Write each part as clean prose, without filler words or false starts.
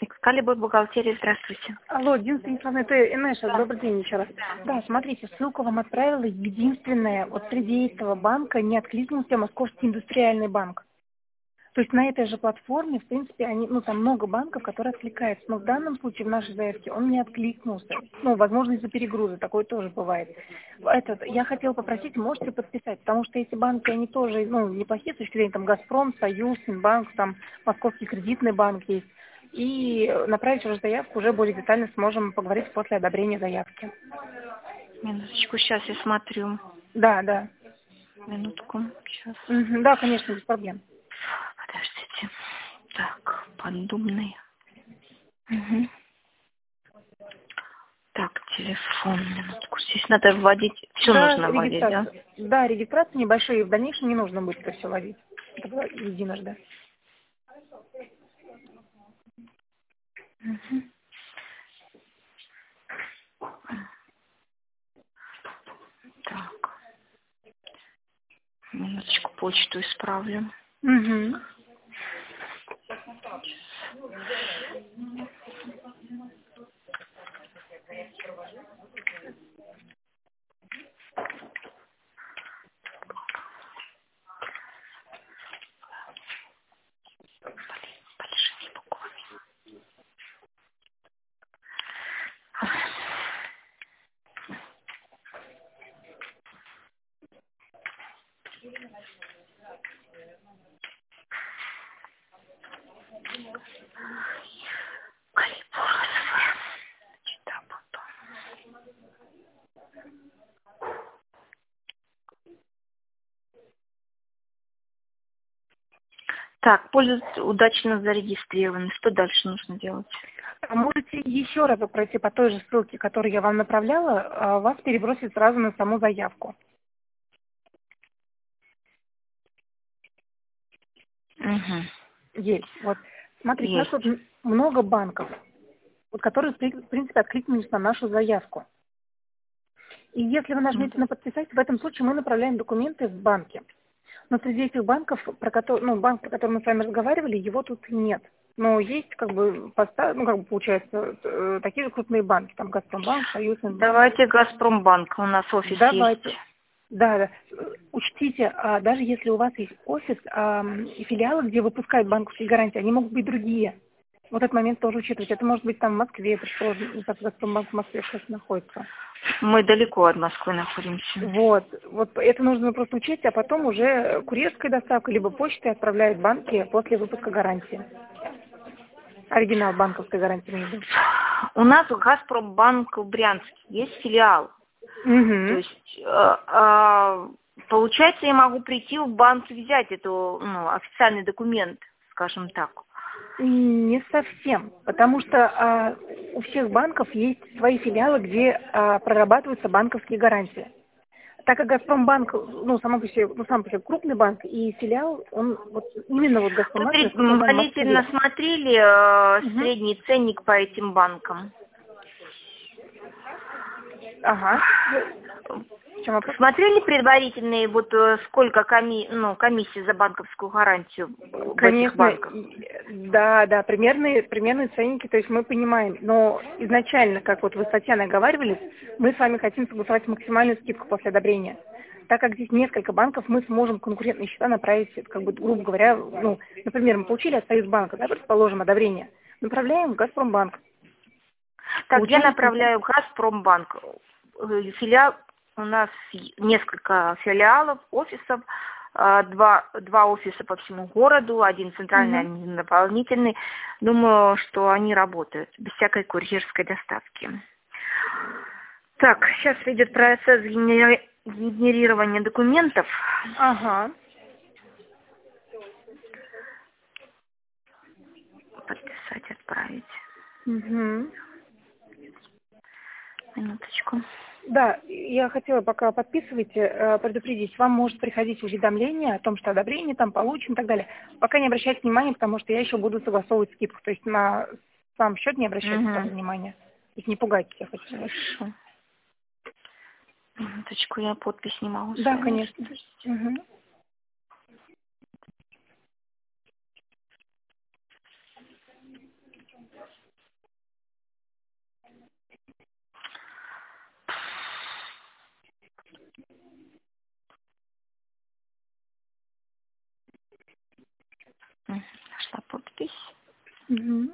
Экскалибур, бухгалтерия, здравствуйте. Алло, Дина Станиславовна, это Инесса, добрый день еще раз. Да, смотрите, ссылку вам отправила единственная, вот среди этого банка не откликнулся Московский индустриальный банк. То есть на этой же платформе, в принципе, они, там много банков, которые откликаются, но в данном случае в нашей заявке он не откликнулся. Возможно, из-за перегруза, такое тоже бывает. Я хотела попросить, можете подписать, потому что эти банки, они тоже, неплохие с точки зрения, там, Газпром, Союз, Минбанк, там, Московский кредитный банк есть. И направить уже заявку, уже более детально сможем поговорить после одобрения заявки. Минуточку, сейчас я смотрю. Да. Минутку, сейчас. Да, конечно, без проблем. Подождите. Так, Поддубный. Угу. Так, телефон, минутку. Здесь надо вводить, все нужно вводить, да? Да, регистрация небольшая, и в дальнейшем не нужно будет это все вводить. Это было единожды. Угу. Так. Минуточку, почту исправлю. Угу. Большими буквами. Так, пользователь удачно зарегистрирован. Что дальше нужно делать? Можете еще раз пройти по той же ссылке, которую я вам направляла, вас перебросит сразу на саму заявку. Угу. Есть. Вот. Смотрите, Есть. у нас тут много банков, которые, в принципе, откликнулись на нашу заявку. И если вы нажмете на «Подписать», в этом случае мы направляем документы в банки. Но среди этих банков, банк, про который мы с вами разговаривали, его тут нет. Но есть, получается, такие же крупные банки, там Газпромбанк, Союз. Давайте Газпромбанк, у нас офис Давайте. есть. Да. Учтите, даже если у вас есть офис и филиалы, где выпускают банковские гарантии, они могут быть другие. Вот этот момент тоже учитывать. Это может быть там в Москве, предположим, Газпромбанк в Москве, кстати, находится. Мы далеко от Москвы находимся. Вот это нужно просто учесть, а потом уже курьерской доставкой либо почтой отправляют банки после выпуска гарантии. Оригинал банковской гарантии имею в виду. У нас Газпромбанк в Брянске есть филиал. Угу. То есть, получается, я могу прийти в банк и взять эту официальный документ, скажем так. Не совсем, потому что у всех банков есть свои филиалы, где прорабатываются банковские гарантии. Так как Газпромбанк, сам по себе крупный банк, и филиал, он именно Газпромбанк. Вы предварительно смотрели средний ценник по этим банкам? Ага. Смотрели предварительные, сколько комиссии за банковскую гарантию в этих банках? Да, примерные ценники, то есть мы понимаем, но изначально, как вы с Татьяной оговаривались, мы с вами хотим согласовать максимальную скидку после одобрения. Так как здесь несколько банков, мы сможем конкурентные счета направить, грубо говоря, например, мы получили от Союзбанка, предположим, одобрение, направляем в Газпромбанк. Так, я направляю в Газпромбанк. Филиал, у нас несколько филиалов, офисов, два офиса по всему городу, один центральный, один дополнительный. Думаю, что они работают без всякой курьерской доставки. Так, сейчас идет процесс генерирования документов. Ага. Подписать, отправить. Угу. Минуточку. Да, я хотела, пока подписываете, предупредить, вам может приходить уведомление о том, что одобрение там получим и так далее. Пока не обращайте внимания, потому что я еще буду согласовывать скидку. То есть на сам счет не обращайте внимания. То есть не пугайтесь, я хочу сказать. Хорошо. Минуточку, я подпись не могу. Да, конечно. Нашла подпись. Угу.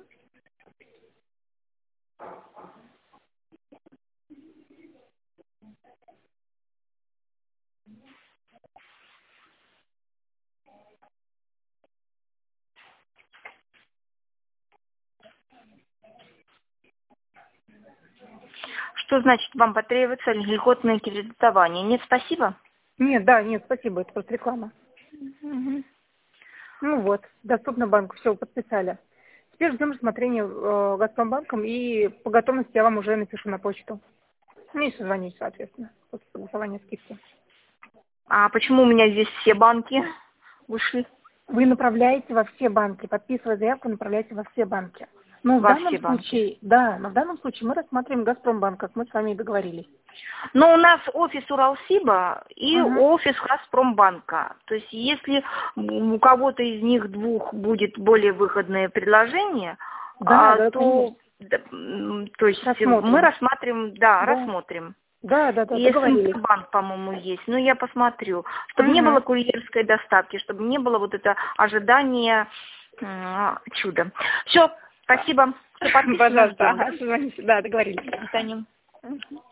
Что значит вам потребуется льготное кредитование? Нет, спасибо? Нет, да, нет, спасибо, это просто реклама. Угу. Ну вот, доступно банку, все, подписали. Теперь ждем рассмотрения Газпромбанком, и по готовности я вам уже напишу на почту. Ну и созвонюсь, соответственно, после согласования скидки. А почему у меня здесь все банки вышли? Вы направляете во все банки, подписывая заявку, направляете во все банки. Но в Во данном все банки. случае, да, но в данном случае мы рассматриваем Газпромбанк, как мы с вами и договорились. Но у нас офис Уралсиба и Угу. офис Газпромбанка. То есть если у кого-то из них двух будет более выгодное предложение, Да, то есть рассмотрим. мы рассматриваем, да, Да. рассмотрим. Да, И договорились. СМБ-банк, по-моему, есть. Но я посмотрю. Чтобы не Угу. было курьерской доставки, чтобы не было вот это ожидание чуда. Все, спасибо. Все, подписываем. Пожалуйста, ага, созвонимся. Да, договорились. До свидания.